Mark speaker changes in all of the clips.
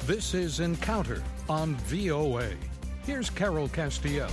Speaker 1: This is Encounter on VOA. Here's Carol Castiel.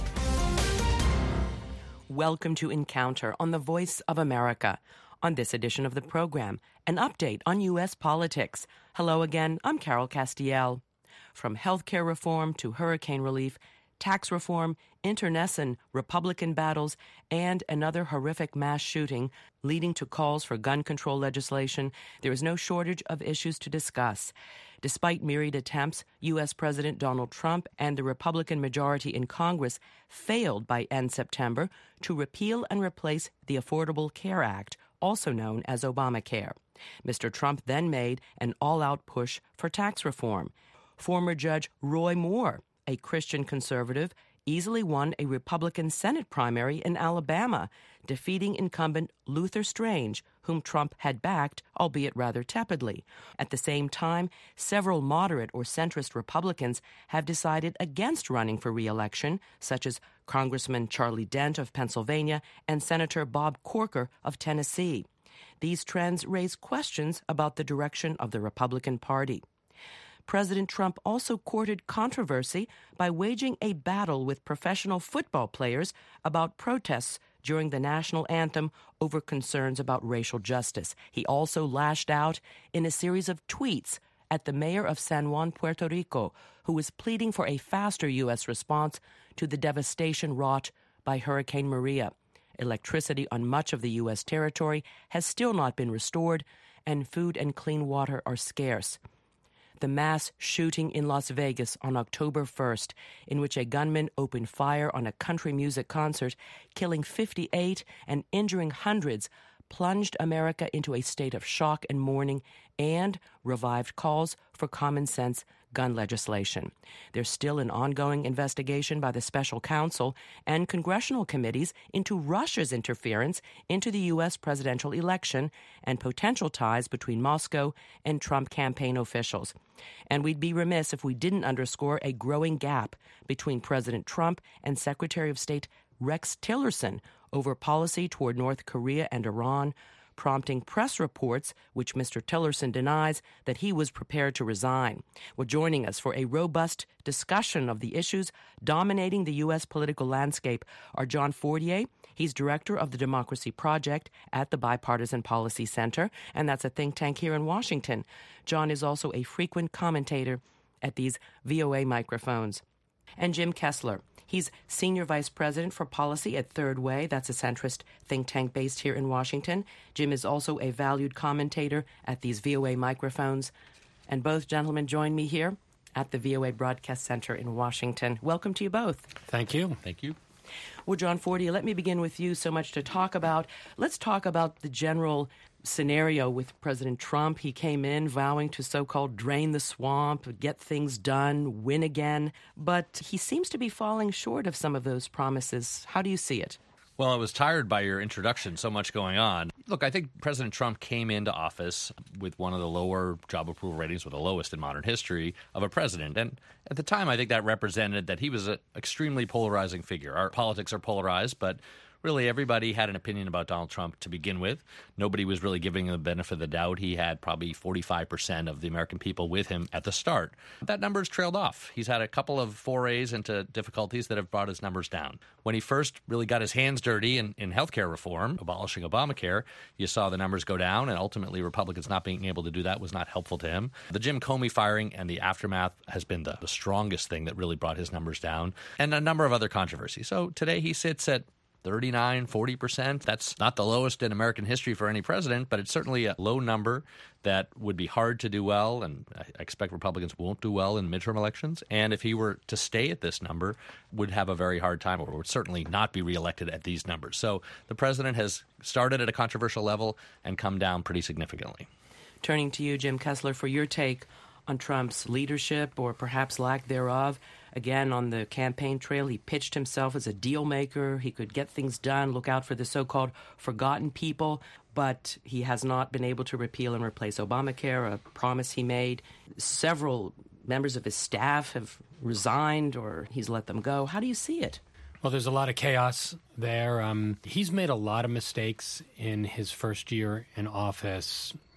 Speaker 2: Welcome to Encounter on the Voice of America. On this edition of the program, an update on U.S. politics. Hello again, I'm Carol Castiel. From healthcare reform to hurricane relief, tax reform, internecine Republican battles, and another horrific mass shooting leading to calls for gun control legislation, there is no shortage of issues to discuss. Despite myriad attempts, U.S. President Donald Trump and the Republican majority in Congress failed by end September to repeal and replace the Affordable Care Act, also known as Obamacare. Mr. Trump then made an all-out push for tax reform. Former Judge Roy Moore, a Christian conservative, easily won a Republican Senate primary in Alabama, defeating incumbent Luther Strange, whom Trump had backed, albeit rather tepidly. At the same time, several moderate or centrist Republicans have decided against running for re-election, such as Congressman Charlie Dent of Pennsylvania and Senator Bob Corker of Tennessee. These trends raise questions about the direction of the Republican Party. President Trump also courted controversy by waging a battle with professional football players about protests during the national anthem over concerns about racial justice. He also lashed out in a series of tweets at the mayor of San Juan, Puerto Rico, who was pleading for a faster U.S. response to the devastation wrought by Hurricane Maria. Electricity on much of the U.S. territory has still not been restored, and food and clean water are scarce. The mass shooting in Las Vegas on October 1st, in which a gunman opened fire on a country music concert, killing 58 and injuring hundreds, plunged America into a state of shock and mourning and revived calls for common-sense gun legislation. There's still an ongoing investigation by the special counsel and congressional committees into Russia's interference into the U.S. presidential election and potential ties between Moscow and Trump campaign officials. And we'd be remiss if we didn't underscore a growing gap between President Trump and Secretary of State Rex Tillerson over policy toward North Korea and Iran, prompting press reports, which Mr. Tillerson denies, that he was prepared to resign. Well, joining us for a robust discussion of the issues dominating the U.S. political landscape are John Fortier. He's director of the Democracy Project at the Bipartisan Policy Center, and that's a think tank here in Washington. John is also a frequent commentator at these VOA microphones. And Jim Kessler. He's Senior Vice President for Policy at Third Way. That's a centrist think tank based here in Washington. Jim is also a valued commentator at these VOA microphones. And both gentlemen join me here at the VOA Broadcast Center in Washington. Welcome to you both.
Speaker 3: Thank you.
Speaker 4: Thank you.
Speaker 2: Well, John Fortier, let me begin with you. So much to talk about. Let's talk about the general scenario with President Trump. He came in vowing to so-called drain the swamp, get things done, win again. But he seems to be falling short of some of those promises. How do you see it?
Speaker 4: Well, I was tired by your introduction, so much going on. Look, I think President Trump came into office with one of the lower job approval ratings, or the lowest in modern history, of a president. And at the time, I think that represented that he was an extremely polarizing figure. Our politics are polarized, but really everybody had an opinion about Donald Trump to begin with. Nobody was really giving him the benefit of the doubt. He had probably 45% of the American people with him at the start. That number's trailed off. He's had a couple of forays into difficulties that have brought his numbers down. When he first really got his hands dirty in healthcare reform, abolishing Obamacare, you saw the numbers go down, and ultimately Republicans not being able to do that was not helpful to him. The Jim Comey firing and the aftermath has been the strongest thing that really brought his numbers down, and a number of other controversies. So today he sits at 39, 40%. That's not the lowest in American history for any president, but it's certainly a low number that would be hard to do well, and I expect Republicans won't do well in midterm elections. And if he were to stay at this number, would have a very hard time, or would certainly not be reelected at these numbers. So the president has started at a controversial level and come down pretty significantly.
Speaker 2: Turning to you, Jim Kessler, for your take on Trump's leadership, or perhaps lack thereof. Again, on the campaign trail, he pitched himself as a deal maker. He could get things done, look out for the so-called forgotten people, but he has not been able to repeal and replace Obamacare, a promise he made. Several members of his staff have resigned, or he's let them go. How do you see it?
Speaker 3: Well, there's a lot of chaos there. He's made a lot of mistakes in his first year in office.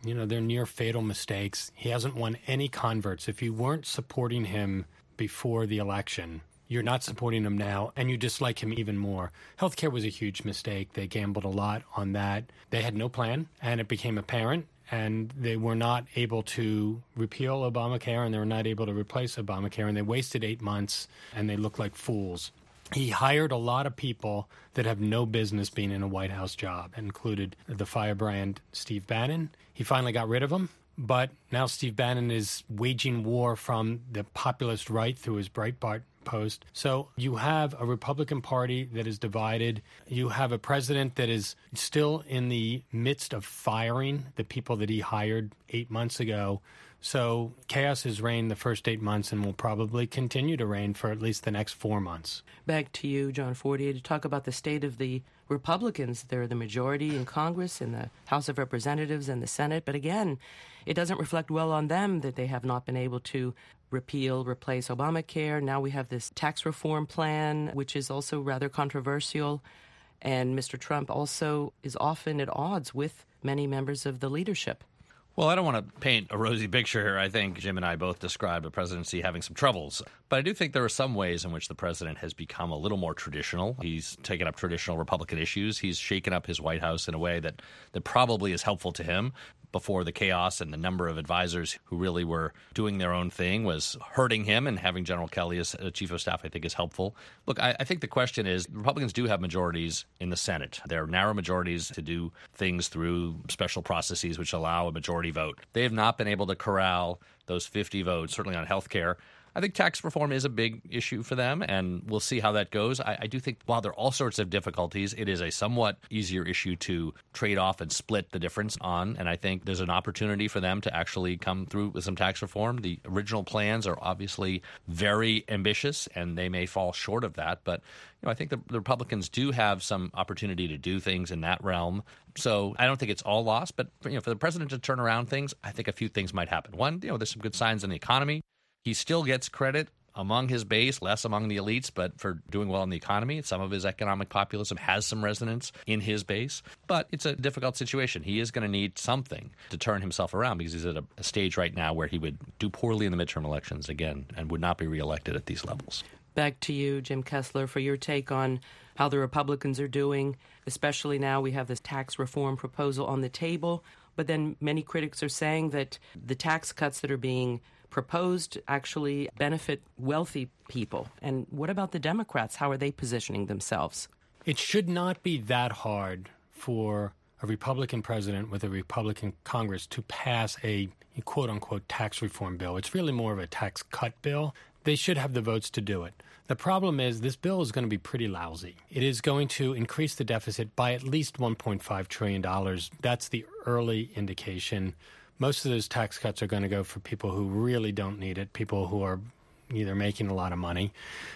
Speaker 3: they're near fatal mistakes. He hasn't won any converts. If you weren't supporting him before the election, you're not supporting him now, and you dislike him even more. Healthcare was a huge mistake. They gambled a lot on that. They had no plan, and it became apparent, and they were not able to repeal Obamacare, and they were not able to replace Obamacare, and they wasted 8 months, and they looked like fools. He hired a lot of people that have no business being in a White House job, included the firebrand Steve Bannon. He finally got rid of him, but now Steve Bannon is waging war from the populist right through his Breitbart post. So you have a Republican Party that is divided. You have a president that is still in the midst of firing the people that he hired 8 months ago. So chaos has reigned the first 8 months and will probably continue to reign for at least the next 4 months.
Speaker 2: Back to you, John Fortier, to talk about the state of the Republicans. They're the majority in Congress, in the House of Representatives and the Senate. But again, it doesn't reflect well on them that they have not been able to replace Obamacare. Now we have this tax reform plan, which is also rather controversial. And Mr. Trump also is often at odds with many members of the leadership.
Speaker 4: Well, I don't want to paint a rosy picture here. I think Jim and I both described the presidency having some troubles. But I do think there are some ways in which the president has become a little more traditional. He's taken up traditional Republican issues. He's shaken up his White House in a way that probably is helpful to him. Before the chaos and the number of advisors who really were doing their own thing was hurting him, and having General Kelly as chief of staff, I think, is helpful. Look, I think the question is, Republicans do have majorities in the Senate. There are narrow majorities to do things through special processes which allow a majority vote. They have not been able to corral those 50 votes, certainly on health care. I think tax reform is a big issue for them, and we'll see how that goes. I do think while there are all sorts of difficulties, it is a somewhat easier issue to trade off and split the difference on, and I think there's an opportunity for them to actually come through with some tax reform. The original plans are obviously very ambitious, and they may fall short of that, but I think the Republicans do have some opportunity to do things in that realm. So I don't think it's all lost, but for the president to turn around things, I think a few things might happen. One, there's some good signs in the economy. He still gets credit among his base, less among the elites, but for doing well in the economy. Some of his economic populism has some resonance in his base, but it's a difficult situation. He is going to need something to turn himself around because he's at a stage right now where he would do poorly in the midterm elections again and would not be reelected at these levels.
Speaker 2: Back to you, Jim Kessler, for your take on how the Republicans are doing, especially now we have this tax reform proposal on the table. But then many critics are saying that the tax cuts that are being proposed actually benefit wealthy people. And what about the Democrats? How are they positioning themselves?
Speaker 3: It should not be that hard for a Republican president with a Republican Congress to pass a quote-unquote tax reform bill. It's really more of a tax cut bill. They should have the votes to do it. The problem is this bill is going to be pretty lousy. It is going to increase the deficit by at least $1.5 trillion. That's the early indication. Most of those tax cuts are going to go for people who really don't need it, people who are either making a lot of money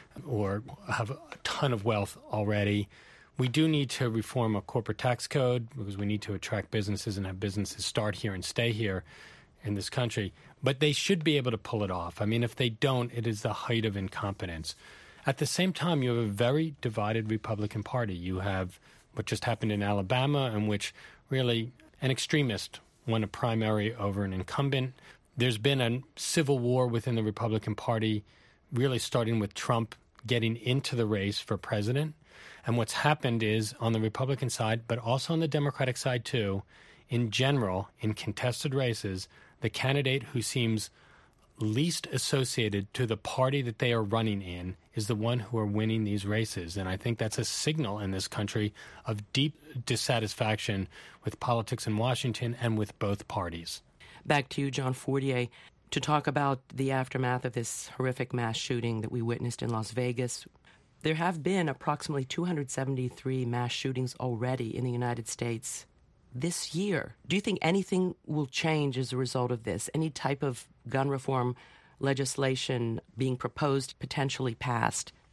Speaker 3: or have a ton of wealth already. We do need to reform a corporate tax code because we need to attract businesses and have businesses start here and stay here in this country. But they should be able to pull it off. I mean, if they don't, it is the height of incompetence. At the same time, you have a very divided Republican Party. You have what just happened in Alabama, in which really an extremist won a primary over an incumbent. There's been a civil war within the Republican Party, really starting with Trump getting into the race for president. And what's happened is on the Republican side, but also on the Democratic side too, in general, in contested races, the candidate who seems least associated to the party that they are running in is the one who are winning these races. And I think that's a signal in this country of deep dissatisfaction with politics in Washington and with both parties.
Speaker 2: Back to you, John Fortier, to talk about the aftermath of this horrific mass shooting that we witnessed in Las Vegas. There have been approximately 273 mass shootings already in the United States this year. Do you think anything will change as a result of this? Any type of gun reform legislation being proposed, potentially passed?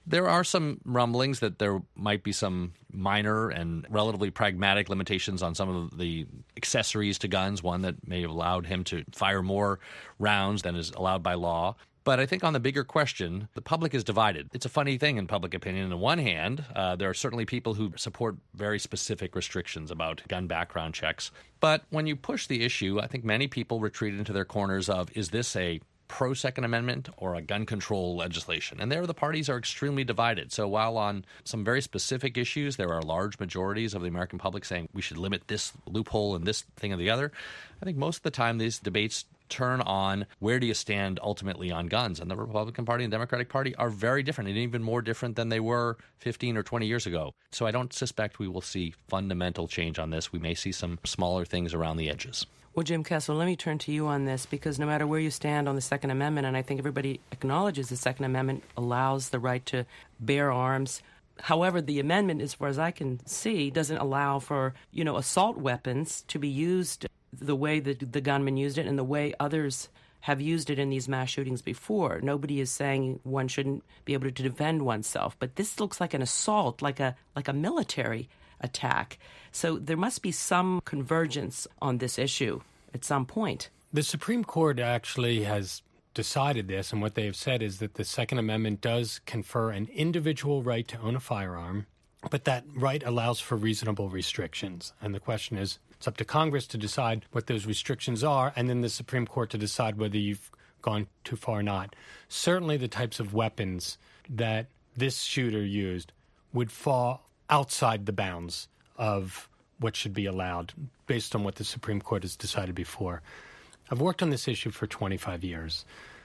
Speaker 4: There are some rumblings that there might be some minor and relatively pragmatic limitations on some of the accessories to guns, one that may have allowed him to fire more rounds than is allowed by law. But I think on the bigger question, the public is divided. It's a funny thing in public opinion. On the one hand, there are certainly people who support very specific restrictions about gun background checks. But when you push the issue, I think many people retreat into their corners of, is this a pro-Second Amendment or a gun control legislation? And there the parties are extremely divided. So while on some very specific issues, there are large majorities of the American public saying we should limit this loophole and this thing or the other, I think most of the time these debates turn on where do you stand ultimately on guns. And the Republican Party and Democratic Party are very different, and even more different than they were 15 or 20 years ago. So I don't suspect we will see fundamental change on this. We may see some smaller things around the edges.
Speaker 2: Well, Jim Kessler, let me turn to you on this, because no matter where you stand on the Second Amendment, and I think everybody acknowledges the Second Amendment allows the right to bear arms. However, the amendment, as far as I can see, doesn't allow for, assault weapons to be used the way that the gunman used it and the way others have used it in these mass shootings before. Nobody is saying one shouldn't be able to defend oneself, but this looks like an assault, like a military attack. So there must be some convergence on this issue at some point.
Speaker 3: The Supreme Court actually has decided this, and what they have said is that the Second Amendment does confer an individual right to own a firearm, but that right allows for reasonable restrictions. And the question is, it's up to Congress to decide what those restrictions are, and then the Supreme Court to decide whether you've gone too far or not. Certainly the types of weapons that this shooter used would fall outside the bounds of what should be allowed based on what the Supreme Court has decided before. I've worked on this issue for 25 years.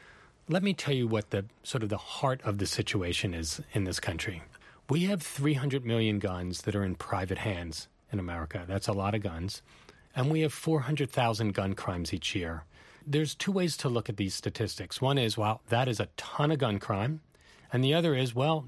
Speaker 3: Let me tell you what the heart of the situation is in this country. We have 300 million guns that are in private hands in America. That's a lot of guns. And we have 400,000 gun crimes each year. There's two ways to look at these statistics. One is, wow, that is a ton of gun crime. And the other is, well,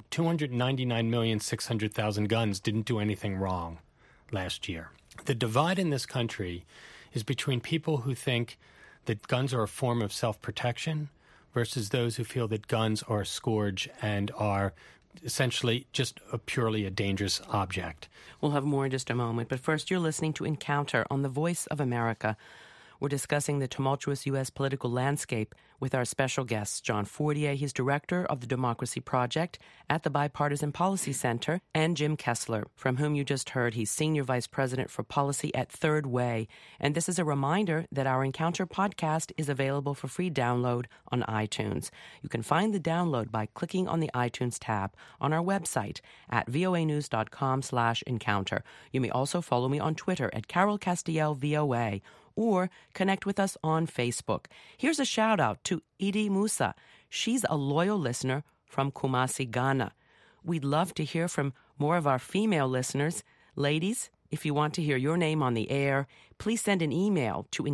Speaker 3: 299,600,000 guns didn't do anything wrong last year. The divide in this country is between people who think that guns are a form of self-protection versus those who feel that guns are a scourge and are essentially just purely a dangerous object.
Speaker 2: We'll have more in just a moment, but first you're listening to Encounter on the Voice of America. We're discussing the tumultuous U.S. political landscape with our special guest, John Fortier. He's director of the Democracy Project at the Bipartisan Policy Center, and Jim Kessler, from whom you just heard. He's Senior Vice President for Policy at Third Way. And this is a reminder that our Encounter podcast is available for free download on iTunes. You can find the download by clicking on the iTunes tab on our website at voanews.com/encounter. You may also follow me on Twitter at Carol Castiel VOA, or connect with us on Facebook. Here's a shout-out to Idi Musa. She's a loyal listener from Kumasi, Ghana. We'd love to hear from more of our female listeners. Ladies, if you want to hear your name on the air, please send an email to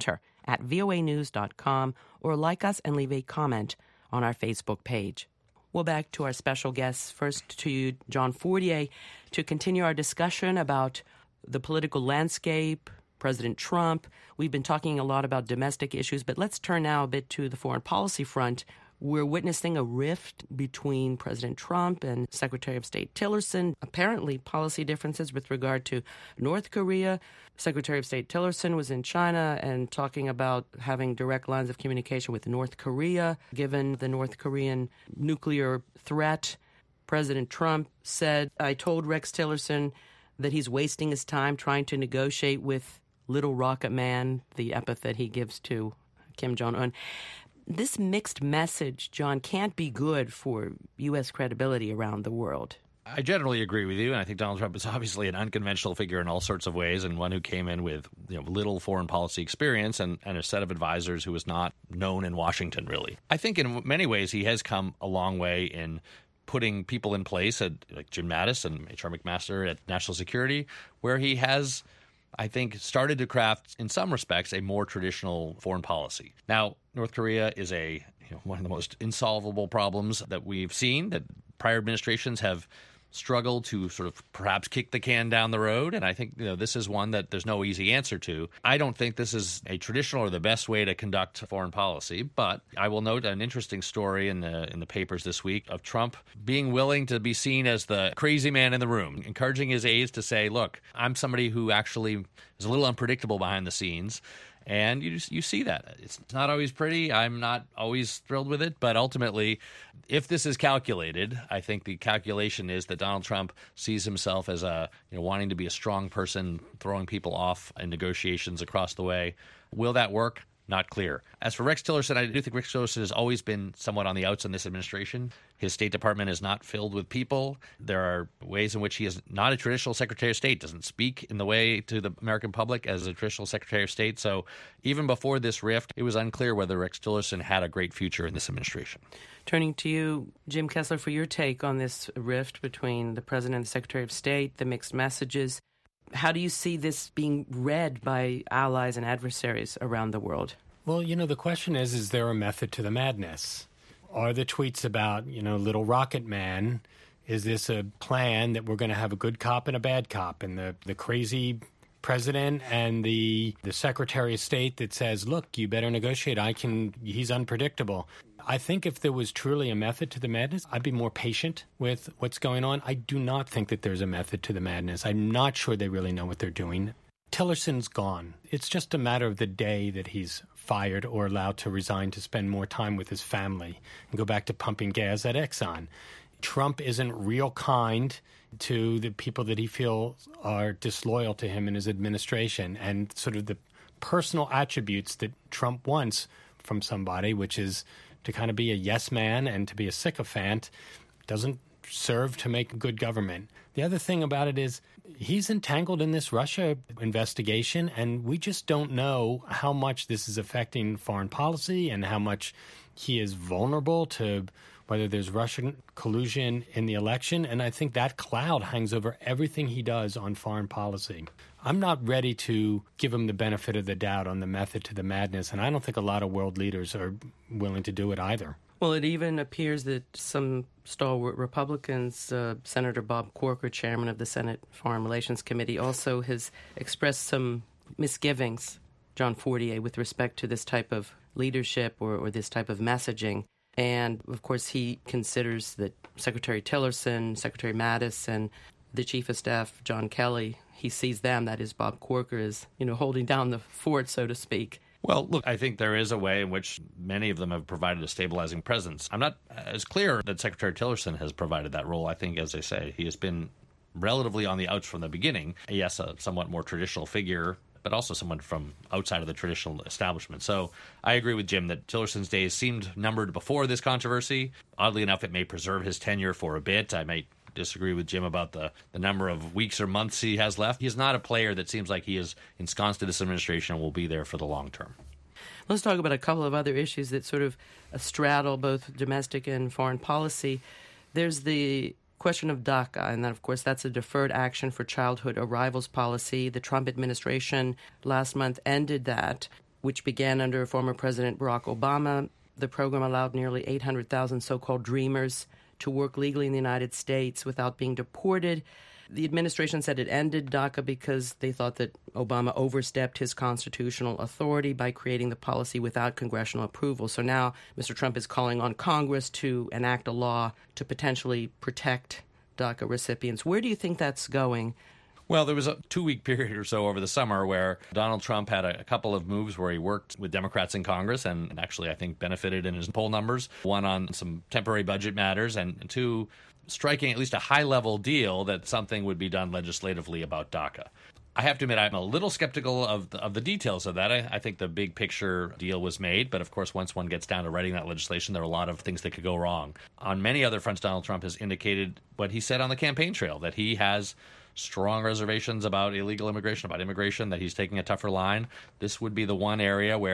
Speaker 2: encounter@voanews.com or like us and leave a comment on our Facebook page. Well, back to our special guests. First to you, John Fortier, to continue our discussion about the political landscape, President Trump. We've been talking a lot about domestic issues, but let's turn now a bit to the foreign policy front. We're witnessing a rift between President Trump and Secretary of State Tillerson. Apparently, policy differences with regard to North Korea. Secretary of State Tillerson was in China and talking about having direct lines of communication with North Korea, given the North Korean nuclear threat. President Trump said, I told Rex Tillerson that he's wasting his time trying to negotiate with Little Rocket Man, the epithet he gives to Kim Jong-un. This mixed message, John, can't be good for U.S. credibility around the world.
Speaker 4: I generally agree with you, and I think Donald Trump is obviously an unconventional figure in all sorts of ways, and one who came in with little foreign policy experience and a set of advisors who was not known in Washington, really. I think in many ways he has come a long way in putting people in place, like Jim Mattis and H.R. McMaster at National Security, where he has, I think, started to craft, in some respects, a more traditional foreign policy. Now, North Korea is one of the most insolvable problems that we've seen, that prior administrations have struggle to sort of perhaps kick the can down the road. And I think this is one that there's no easy answer to. I don't think this is a traditional or the best way to conduct foreign policy, but I will note an interesting story in the papers this week of Trump being willing to be seen as the crazy man in the room, encouraging his aides to say, look, I'm somebody who actually is a little unpredictable behind the scenes. And you see that. It's not always pretty. I'm not always thrilled with it. But ultimately, if this is calculated, I think the calculation is that Donald Trump sees himself as wanting to be a strong person, throwing people off in negotiations across the way. Will that work? Not clear. As for Rex Tillerson, I do think Rex Tillerson has always been somewhat on the outs in this administration. His State Department is not filled with people. There are ways in which he is not a traditional Secretary of State, doesn't speak in the way to the American public as a traditional Secretary of State. So even before this rift, it was unclear whether Rex Tillerson had a great future in this administration.
Speaker 2: Turning to you, Jim Kessler, for your take on this rift between the President and the Secretary of State, the mixed messages. How do you see this being read by allies and adversaries around the world?
Speaker 3: Well, the question is there a method to the madness? Are the tweets about, little rocket man, is this a plan that we're going to have a good cop and a bad cop? And the crazy president and the Secretary of State that says, look, you better negotiate. He's unpredictable. I think if there was truly a method to the madness, I'd be more patient with what's going on. I do not think that there's a method to the madness. I'm not sure they really know what they're doing. Tillerson's gone. It's just a matter of the day that he's fired or allowed to resign to spend more time with his family and go back to pumping gas at Exxon. Trump isn't real kind to the people that he feels are disloyal to him in his administration, and sort of the personal attributes that Trump wants from somebody, which is to kind of be a yes man and to be a sycophant, doesn't serve to make good government. The other thing about it is he's entangled in this Russia investigation, and we just don't know how much this is affecting foreign policy and how much he is vulnerable to whether there's Russian collusion in the election. And I think that cloud hangs over everything he does on foreign policy. I'm not ready to give him the benefit of the doubt on the method to the madness, and I don't think a lot of world leaders are willing to do it either.
Speaker 2: Well, it even appears that some stalwart Republicans, Senator Bob Corker, chairman of the Senate Foreign Relations Committee, also has expressed some misgivings, John Fortier, with respect to this type of leadership or this type of messaging. And, of course, he considers that Secretary Tillerson, Secretary Mattis, and the Chief of Staff, John Kelly, he sees them, that is Bob Corker, as, holding down the fort, so to speak.
Speaker 4: Well, look, I think there is a way in which many of them have provided a stabilizing presence. I'm not as clear that Secretary Tillerson has provided that role. I think, as I say, he has been relatively on the outs from the beginning. Yes, a somewhat more traditional figure, but also someone from outside of the traditional establishment. So I agree with Jim that Tillerson's days seemed numbered before this controversy. Oddly enough, it may preserve his tenure for a bit. I might disagree with Jim about the number of weeks or months he has left. He's not a player that seems like he is ensconced to this administration and will be there for the long term.
Speaker 2: Let's talk about a couple of other issues that sort of straddle both domestic and foreign policy. There's the question of DACA, and then, of course, that's a deferred action for childhood arrivals policy. The Trump administration last month ended that, which began under former President Barack Obama. The program allowed nearly 800,000 so-called dreamers to work legally in the United States without being deported. The administration said it ended DACA because they thought that Obama overstepped his constitutional authority by creating the policy without congressional approval. So now Mr. Trump is calling on Congress to enact a law to potentially protect DACA recipients. Where do you think that's going?
Speaker 4: Well, there was a 2-week period or so over the summer where Donald Trump had a couple of moves where he worked with Democrats in Congress and actually, I think, benefited in his poll numbers. One on some temporary budget matters, and two, striking at least a high-level deal that something would be done legislatively about DACA. I have to admit, I'm a little skeptical of the details of that. I think the big picture deal was made, but of course, once one gets down to writing that legislation, there are a lot of things that could go wrong. On many other fronts, Donald Trump has indicated what he said on the campaign trail, that he has strong reservations about illegal immigration, about immigration, that he's taking a tougher line. This would be the one area where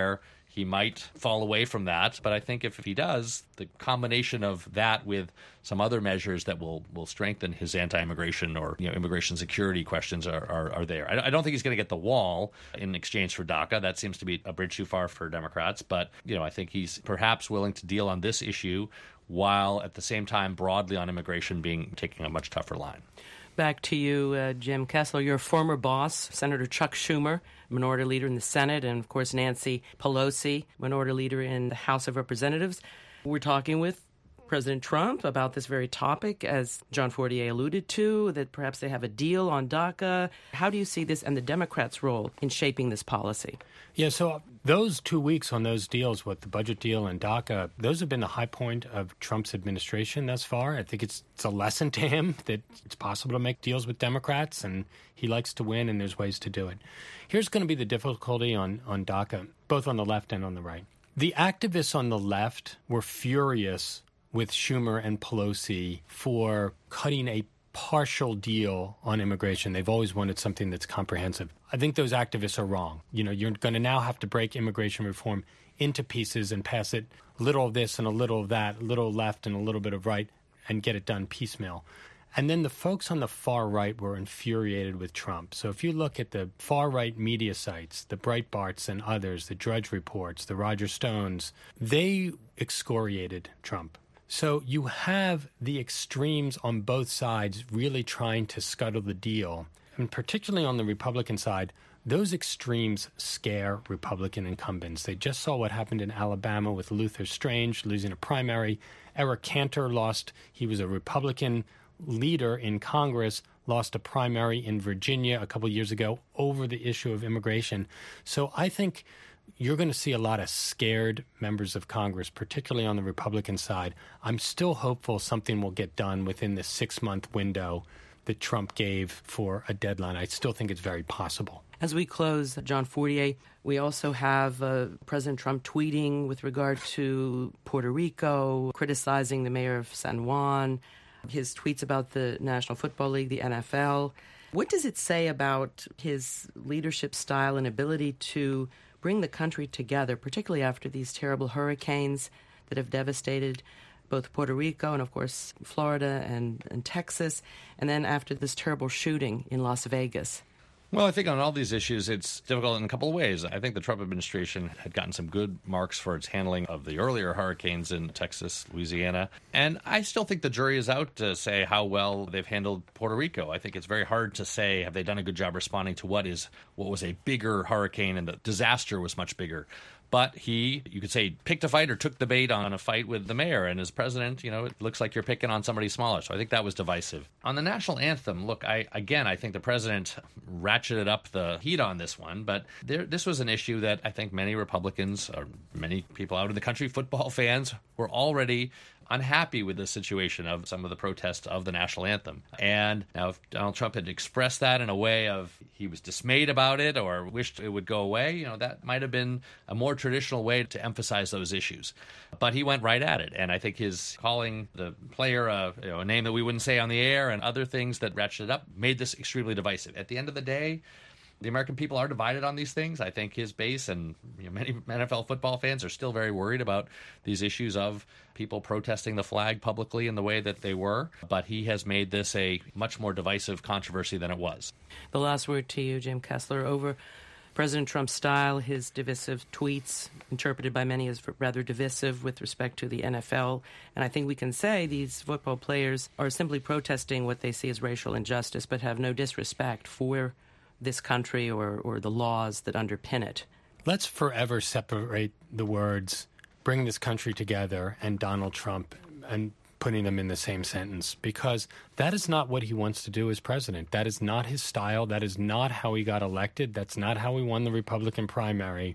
Speaker 4: he might fall away from that. But I think if he does, the combination of that with some other measures that will strengthen his anti-immigration or immigration security questions are there. I don't think he's going to get the wall in exchange for DACA. That seems to be a bridge too far for Democrats. But I think he's perhaps willing to deal on this issue while at the same time broadly on immigration taking a much tougher line.
Speaker 2: Back to you, Jim Kessler. Your former boss, Senator Chuck Schumer, Minority Leader in the Senate, and, of course, Nancy Pelosi, Minority Leader in the House of Representatives. We're talking with President Trump about this very topic, as John Fortier alluded to, that perhaps they have a deal on DACA. How do you see this and the Democrats' role in shaping this policy?
Speaker 3: Yeah, so those 2 weeks on those deals, with the budget deal and DACA, those have been the high point of Trump's administration thus far. I think it's a lesson to him that it's possible to make deals with Democrats, and he likes to win, and there's ways to do it. Here's going to be the difficulty on DACA, both on the left and on the right. The activists on the left were furious with Schumer and Pelosi for cutting a partial deal on immigration. They've always wanted something that's comprehensive. I think those activists are wrong. You're going to now have to break immigration reform into pieces and pass it a little of this and a little of that, a little left and a little bit of right, and get it done piecemeal. And then the folks on the far right were infuriated with Trump. So if you look at the far right media sites, the Breitbarts and others, the Drudge Reports, the Roger Stones, they excoriated Trump. So you have the extremes on both sides really trying to scuttle the deal. And particularly on the Republican side, those extremes scare Republican incumbents. They just saw what happened in Alabama with Luther Strange losing a primary. Eric Cantor lost. He was a Republican leader in Congress, lost a primary in Virginia a couple years ago over the issue of immigration. So I think you're going to see a lot of scared members of Congress, particularly on the Republican side. I'm still hopeful something will get done within the 6-month window that Trump gave for a deadline. I still think it's very possible.
Speaker 2: As we close, John Fortier, we also have President Trump tweeting with regard to Puerto Rico, criticizing the mayor of San Juan, his tweets about the National Football League, the NFL. What does it say about his leadership style and ability to bring the country together, particularly after these terrible hurricanes that have devastated both Puerto Rico and, of course, Florida and Texas, and then after this terrible shooting in Las Vegas?
Speaker 4: Well, I think on all these issues, it's difficult in a couple of ways. I think the Trump administration had gotten some good marks for its handling of the earlier hurricanes in Texas, Louisiana. And I still think the jury is out to say how well they've handled Puerto Rico. I think it's very hard to say, have they done a good job responding to what was a bigger hurricane, and the disaster was much bigger. But you could say, picked a fight or took the bait on a fight with the mayor. And as president, it looks like you're picking on somebody smaller. So I think that was divisive. On the national anthem, look, I think the president ratcheted up the heat on this one. But this was an issue that I think many Republicans, or many people out in the country, football fans, were already unhappy with the situation of some of the protests of the national anthem. And now if Donald Trump had expressed that in a way of he was dismayed about it or wished it would go away, that might have been a more traditional way to emphasize those issues. But he went right at it. And I think his calling the player a name that we wouldn't say on the air and other things that ratcheted up made this extremely divisive. At the end of the day, the American people are divided on these things. I think his base and many NFL football fans are still very worried about these issues of people protesting the flag publicly in the way that they were. But he has made this a much more divisive controversy than it was.
Speaker 2: The last word to you, Jim Kessler, over President Trump's style, his divisive tweets, interpreted by many as rather divisive with respect to the NFL. And I think we can say these football players are simply protesting what they see as racial injustice, but have no disrespect for this country or the laws that underpin it.
Speaker 3: Let's forever separate the words bring this country together and Donald Trump and putting them in the same sentence, because that is not what he wants to do as president. That is not his style. That is not how he got elected. That's not how he won the Republican primary.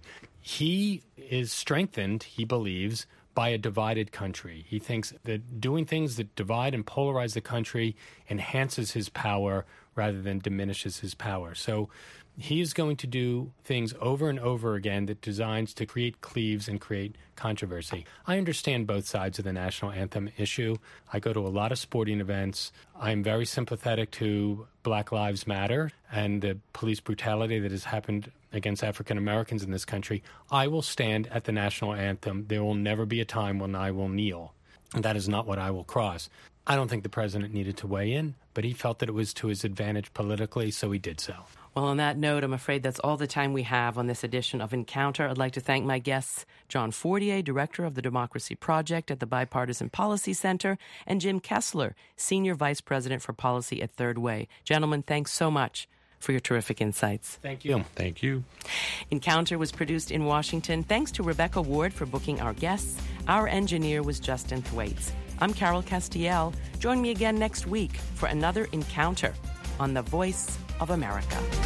Speaker 3: He is strengthened, he believes, by a divided country. He thinks that doing things that divide and polarize the country enhances his power rather than diminishes his power. So he is going to do things over and over again that designs to create cleaves and create controversy. I understand both sides of the national anthem issue. I go to a lot of sporting events. I'm very sympathetic to Black Lives Matter and the police brutality that has happened against African Americans in this country, I will stand at the national anthem. There will never be a time when I will kneel. And that is not what I will cross. I don't think the president needed to weigh in, but he felt that it was to his advantage politically, so he did so.
Speaker 2: Well, on that note, I'm afraid that's all the time we have on this edition of Encounter. I'd like to thank my guests, John Fortier, Director of the Democracy Project at the Bipartisan Policy Center, and Jim Kessler, Senior Vice President for Policy at Third Way. Gentlemen, thanks so much for your terrific insights.
Speaker 3: Thank you.
Speaker 4: Thank you.
Speaker 2: Encounter was produced in Washington. Thanks to Rebecca Ward for booking our guests. Our engineer was Justin Thwaites. I'm Carol Castiel. Join me again next week for another Encounter on the Voice of America.